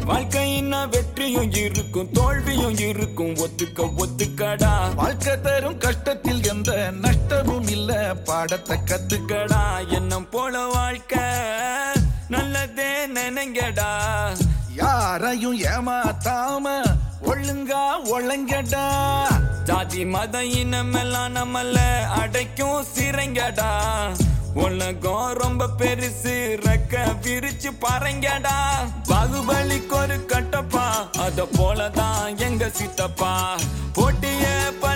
வாழ்க்கையின்னா வெற்றியும் இருக்கும் தோல்வியும் இருக்கும் ஒத்துக்கடா. வாழ்க்கை தரும் கஷ்டத்தில் எந்த நஷ்டமும் இல்ல, பாடத்தை கத்துக்கடா. எண்ணம் போல வாழ்க்கை நல்லதே நினைங்கடா. யாரையும் ஏமாத்தாம ஒழுங்கா ஒழுங்கடா. ஜாதி மத இனமெல்லாம் நம்மள அடைக்கும் சிறைங்கடா. உலகம் ரொம்ப பெருசு ரெக்க விரிச்சு பாருங்கடா. பாகுபலிக்கு ஒரு கட்டப்பா, அத போலதான் எங்க சித்தப்பா. போட்டிய